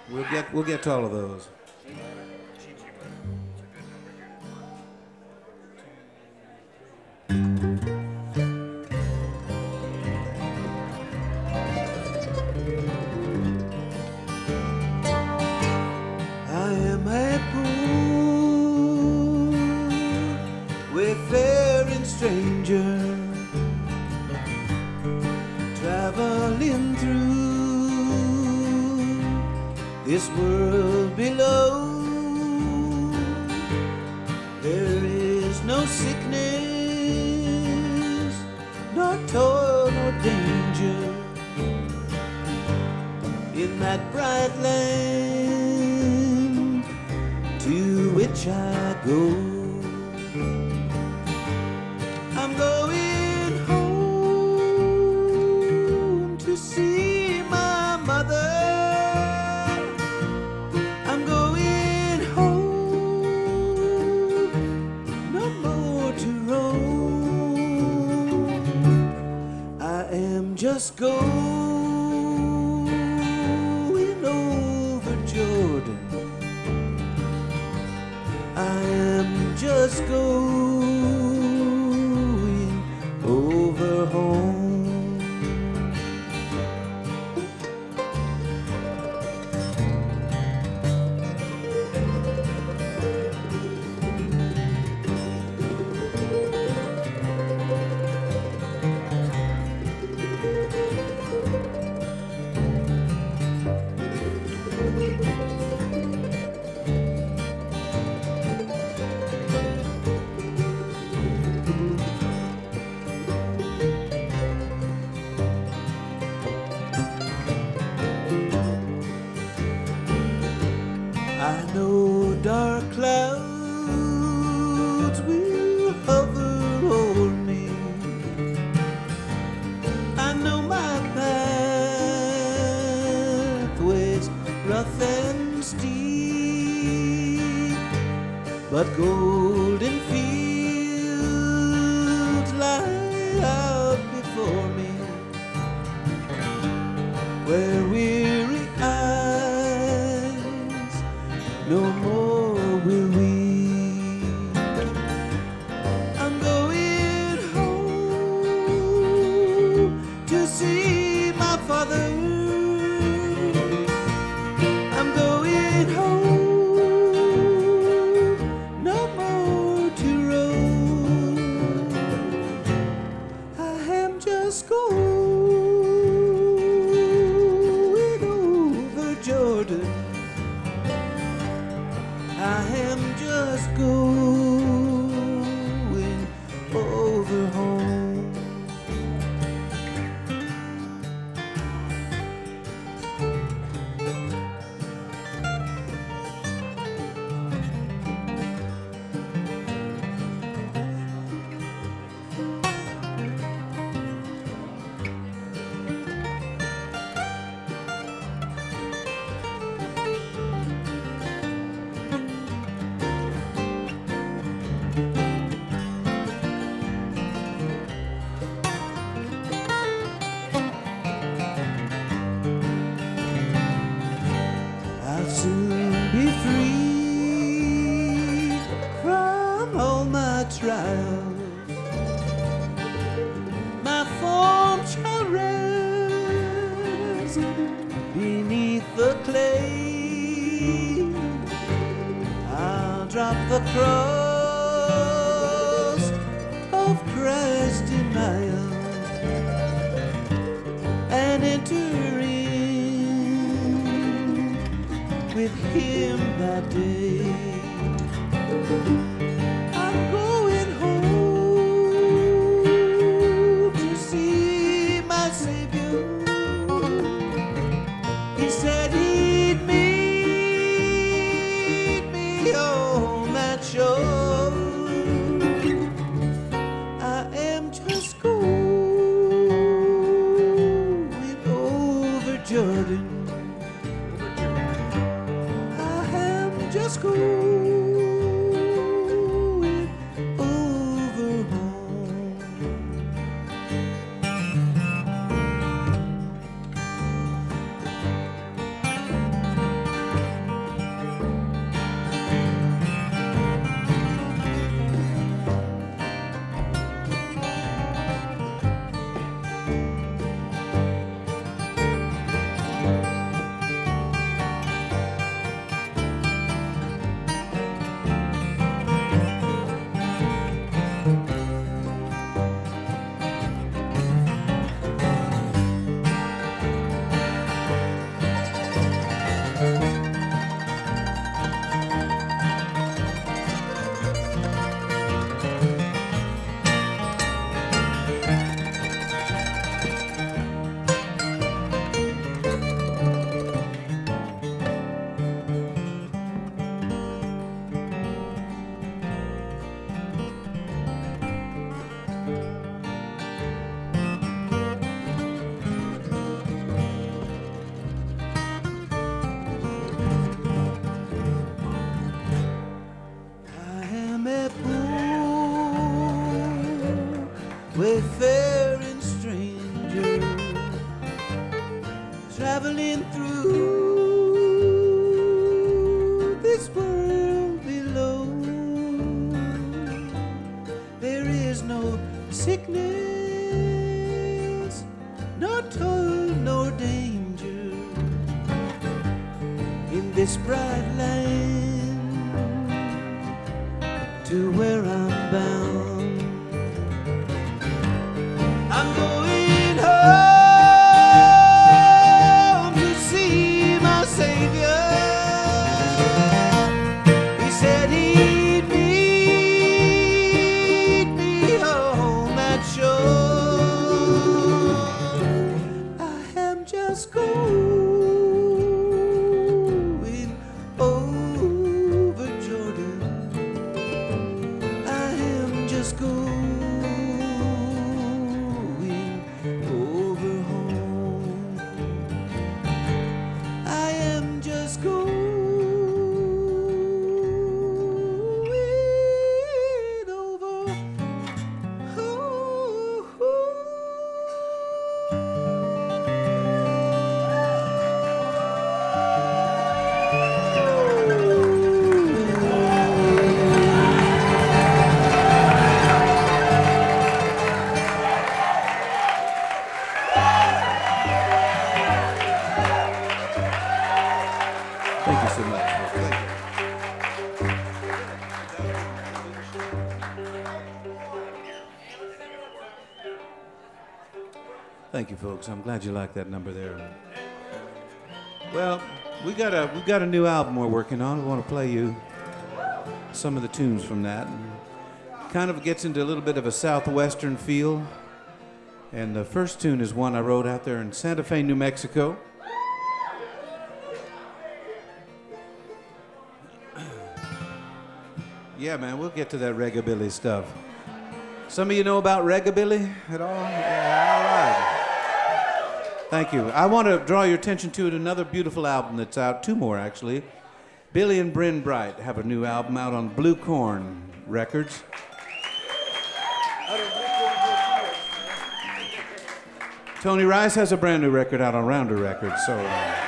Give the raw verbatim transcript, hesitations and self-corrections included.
We'll get we'll get to all of those. I am a poor, wayfaring stranger, traveling through this world below. There is no sickness, nor toil, nor danger in that bright land to which I go. I'm going home to see my mother. I'm going home, no more to roam. I am just going over Jordan. I am just going over home. I know dark clouds will hover o'er me. I know my pathway's rough and steep, but golden fields lie out before me, where weary eyes no more will weep. I'm going home to see my father. I'm going home, no more to roam. I am just going over Jordan. I am just going over home. I'll soon be free from all my trials. My form shall rest beneath the clay. I'll drop the cross of Christ in my arms and enter in with him that day. I'm going home to see my Savior. He said he'd meet me on that shore. I am just going over Jordan. Just going over home. through this world below. There is no sickness, no toil, no danger in this bright land to where I'm bound. I'm going home to see my Savior. He said he'd meet me on that shore. I am just going over Jordan. I am just going over home. I am just going over Thank you so much. Thank you. Thank you, folks. I'm glad you liked that number there. Well, we got a we got a new album we're working on. We want to play you some of the tunes from that. And kind of gets into a little bit of a southwestern feel. And the first tune is one I wrote out there in Santa Fe, New Mexico. Yeah, man, we'll get to that reggae-billy stuff. Some of you know about reggae-billy at all? Yeah, all right. Thank you. I want to draw your attention to another beautiful album that's out, two more actually. Billy and Bryn Bright have a new album out on Blue Corn Records. Tony Rice has a brand new record out on Rounder Records, so... Uh,